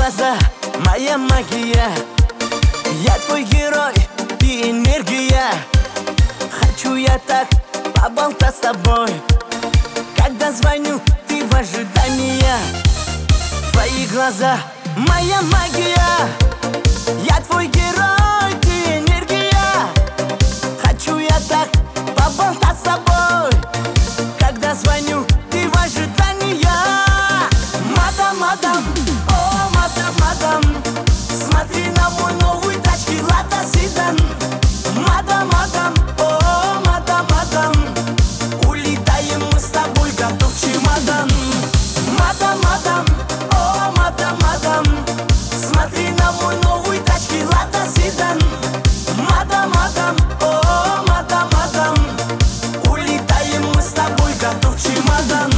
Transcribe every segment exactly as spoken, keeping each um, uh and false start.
глаза, моя магия. Я твой герой, ты энергия. Хочу я так поболтать с тобой. Когда звоню, ты в ожидании. Твои глаза, моя магия. Я твой герой, ты энергия. Хочу я так поболтать с тобой. Когда звоню, ты в ожидании. Мадам, мадам, о, мадам, мадам, смотри на мой новый тачки Лада Седан. Мадам, мадам, о, мадам, мадам, улетаем мы с тобой, готов чемодан. Мадам, мадам, о, мадам, мадам, смотри на мой новый тачки Лада Седан. Мадам, мадам, о, мадам, мадам, улетаем мы с тобой, готов чемодан.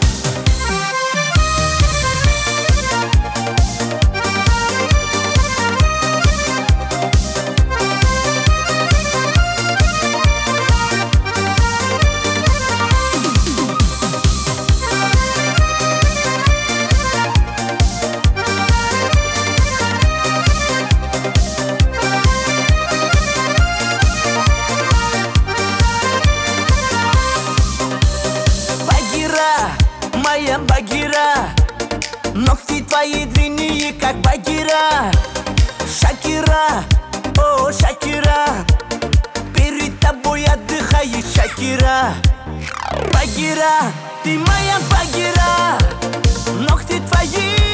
Моя Багира, ногти твои длинные, как Багира. Шакира, о, Шакира, перед тобой отдыхает Шакира. Багира, ты моя Багира, ногти твои